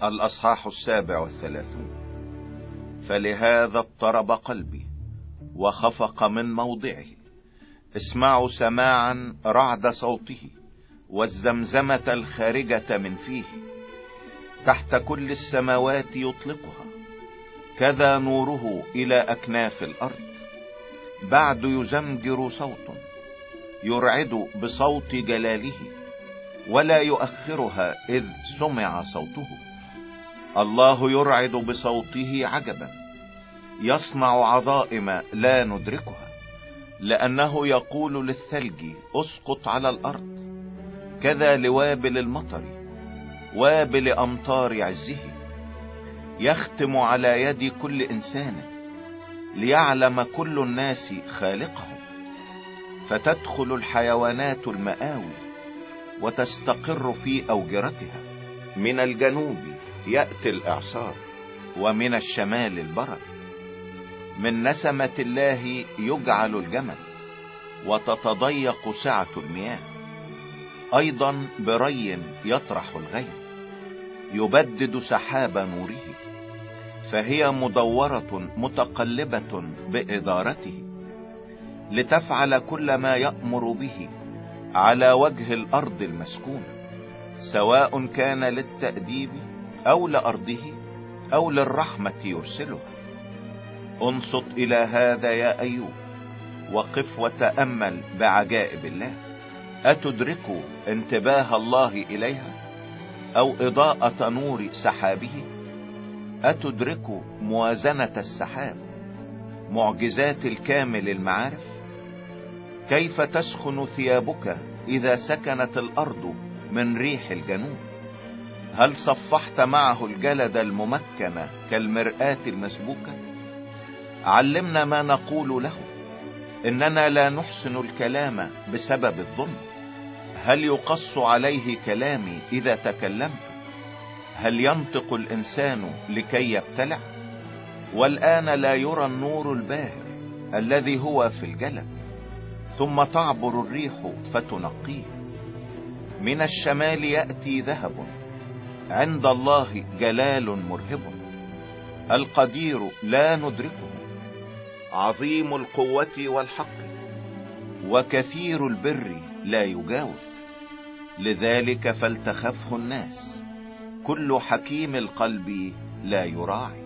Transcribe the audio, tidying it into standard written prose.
الأصحاح 37. فلهذا اضطرب قلبي وخفق من موضعه. اسمعوا سماعا رعد صوته والزمزمة الخارجة من فيه. تحت كل السماوات يطلقها، كذا نوره إلى أكناف الأرض. بعد يزمجر صوت يرعد بصوت جلاله، ولا يؤخرها إذ سمع صوته. الله يرعد بصوته عجبا، يصنع عظائم لا ندركها. لأنه يقول للثلج اسقط على الأرض، كذا لوابل المطر وابل أمطار عزه. يختم على يد كل إنسان ليعلم كل الناس خالقهم. فتدخل الحيوانات المآوي وتستقر في أوجرتها. من الجنوب يأتي الإعصار ومن الشمال البرد. من نسمة الله يجعل الجمل وتتضيق سعة المياه. أيضا بري يطرح الغيم، يبدد سحاب نوره. فهي مدورة متقلبة بإدارته، لتفعل كل ما يأمر به على وجه الأرض المسكونة، سواء كان للتأديب أو لأرضه أو للرحمة يرسلها. انصت إلى هذا يا أيوب، وقف وتأمل بعجائب الله. أتدرك انتباه الله إليها أو إضاءة نور سحابه؟ أتدرك موازنة السحاب، معجزات الكامل المعارف؟ كيف تسخن ثيابك إذا سكنت الأرض من ريح الجنوب؟ هل صفحت معه الجلد الممكن كالمرآة المسبوكة؟ علمنا ما نقول له، إننا لا نحسن الكلام بسبب الظلم. هل يقص عليه كلامي إذا تكلمت؟ هل ينطق الإنسان لكي يبتلع؟ والآن لا يرى النور الباهر الذي هو في الجلد، ثم تعبر الريح فتنقيه. من الشمال يأتي ذهب، عند الله جلال مرهب. القدير لا ندركه، عظيم القوة والحق، وكثير البر لا يجاوب. لذلك فلتخفه الناس، كل حكيم القلب لا يراعي.